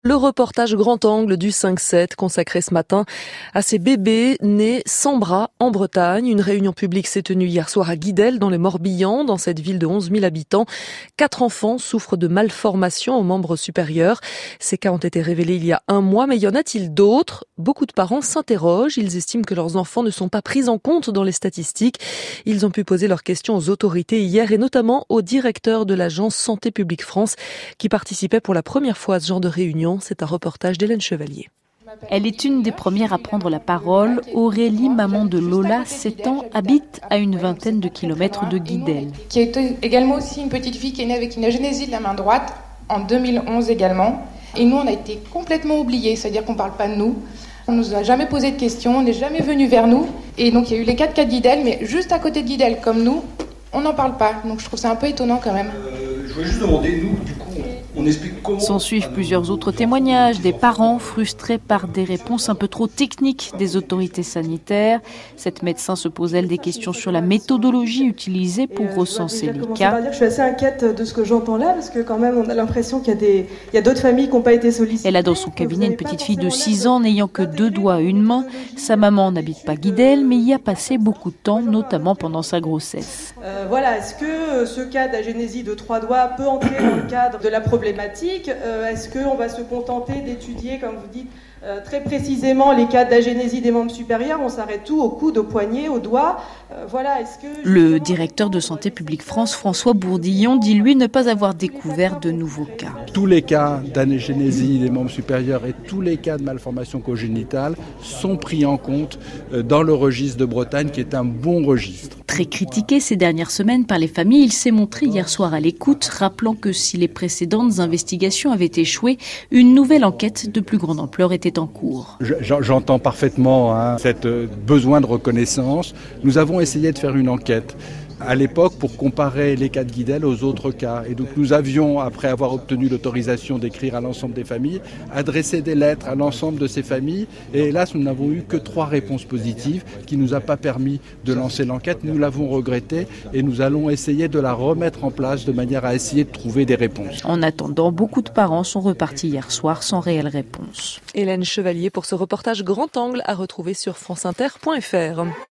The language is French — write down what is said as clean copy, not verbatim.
Le reportage grand angle du 5-7 consacré ce matin à ces bébés nés sans bras en Bretagne. Une réunion publique s'est tenue hier soir à Guidel dans le Morbihan, dans cette ville de 11 000 habitants. 4 enfants souffrent de malformations aux membres supérieurs. Ces cas ont été révélés il y a un mois, mais y en a-t-il d'autres ? Beaucoup de parents s'interrogent. Ils estiment que leurs enfants ne sont pas pris en compte dans les statistiques. Ils ont pu poser leurs questions aux autorités hier et notamment au directeur de l'agence Santé publique France qui participait pour la première fois à ce genre de réunion. C'est un reportage d'Hélène Chevalier. Elle est une des premières à prendre la parole. Aurélie, maman de Lola, 7 ans, habite à une vingtaine de kilomètres de Guidel. Qui est également aussi une petite fille qui est née avec une agénésie de la main droite en 2011 également. Et nous, on a été complètement oubliés, c'est-à-dire qu'on ne parle pas de nous. On ne nous a jamais posé de questions, on n'est jamais venu vers nous. Et donc il y a eu les cas de Guidel, mais juste à côté de Guidel, comme nous, on n'en parle pas. Donc je trouve ça un peu étonnant quand même. Je voulais juste demander, nous, du coup, on explique comment... S'en suivent plusieurs autres témoignages, des parents frustrés par des réponses un peu trop techniques des autorités sanitaires. Cette médecin se pose, elle, des questions sur la méthodologie utilisée pour recenser les cas. Je suis assez inquiète de ce que j'entends là, parce que quand même, on a l'impression qu'il y a d'autres familles qui n'ont pas été sollicitées. Elle a dans son cabinet une petite fille de 6 ans, n'ayant que 2 doigts et une main. Sa maman n'habite pas Guidel, mais y a passé beaucoup de temps, notamment pendant sa grossesse. Est-ce que ce cas d'agénésie de 3 doigts peut entrer dans le cadre de la problématique ? Est-ce qu'on va se contenter d'étudier, comme vous dites, très précisément les cas d'agénésie des membres supérieurs? On s'arrête tout au coude, au poignet, au doigt. Le directeur de Santé publique France, François Bourdillon, dit lui ne pas avoir découvert de nouveaux cas. Tous les cas d'agénésie des membres supérieurs et tous les cas de malformation congénitale sont pris en compte dans le registre de Bretagne, qui est un bon registre. Très critiqué ces dernières semaines par les familles, il s'est montré hier soir à l'écoute, rappelant que si les précédentes investigations avaient échoué, une nouvelle enquête de plus grande ampleur était en cours. J'entends parfaitement cet besoin de reconnaissance. Nous avons essayé de faire une enquête à l'époque pour comparer les cas de Guidel aux autres cas. Et donc nous avions, après avoir obtenu l'autorisation d'écrire à l'ensemble des familles, adressé des lettres à l'ensemble de ces familles. Et hélas, nous n'avons eu que 3 réponses positives qui ne nous a pas permis de lancer l'enquête. Nous l'avons regretté et nous allons essayer de la remettre en place de manière à essayer de trouver des réponses. En attendant, beaucoup de parents sont repartis hier soir sans réelle réponse. Hélène Chevalier pour ce reportage grand angle à retrouver sur franceinter.fr.